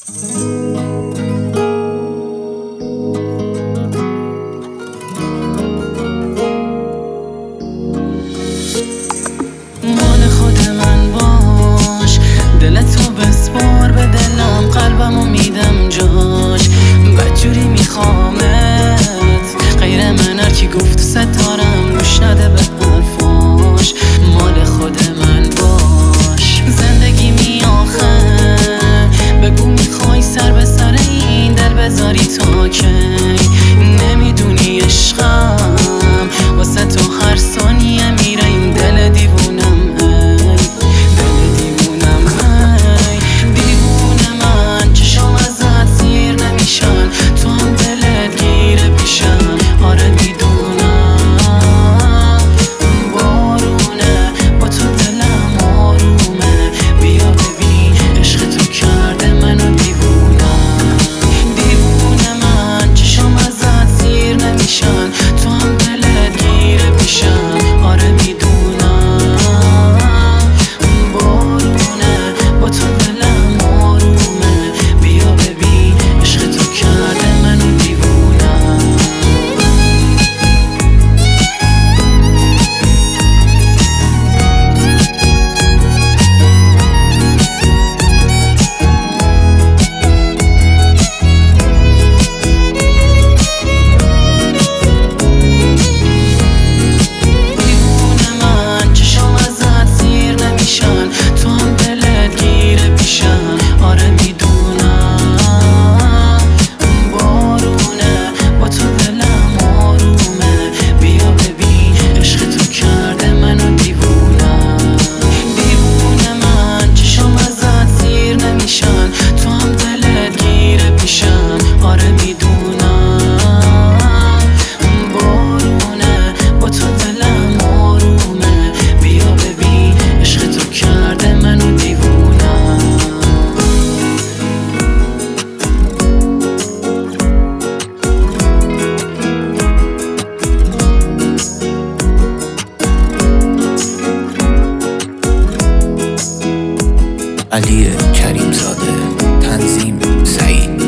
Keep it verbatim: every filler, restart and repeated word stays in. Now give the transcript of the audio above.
مال خود من باش، دلتو بسپار به دلم، قلبمو میدم جاش، بدجوری میخوامت. غیر من هرکی گفت ستارم گوش نده به حرفاش. مال خود من باش، زندگی می آخه بگو میخوای سر به سر این دل بذاری تا کی؟ نمیدونی عشقم واسه تو هر ثانیه میره این دل دیوونم. هی دل دیوونم، هی دیوونه من، چشم ازت سیر نمیشن، تو هم دلت گیره پیشم. آره میدونم بارونه با تو دلم آرومه، بیا ببین عشق تو کرده منو دیوونم. دیوونه من، چشم ازت سیر نمیشن، تو هم دلت گیره پیشم. آره میدونم بارونه با تو دلم آرومه، بیا ببین عشق تو کرده منو دیوونم. دیوونه من، چشم ازت سیر نمیشن، تو هم دلت گیره پیشم. آره میدونم بارونه با تو دلم آرومه، بیا ببین عشق تو کرده منو دیوونم. دیوونه من، چشم ازت سیر نمیشن، تو هم دلت گیره پیشم. آره میدونم بارونه با تو دلم آرومه، بیا ببین عشق تو کرده منو دیوونم. علی کریم زاده، تنظیم سعید.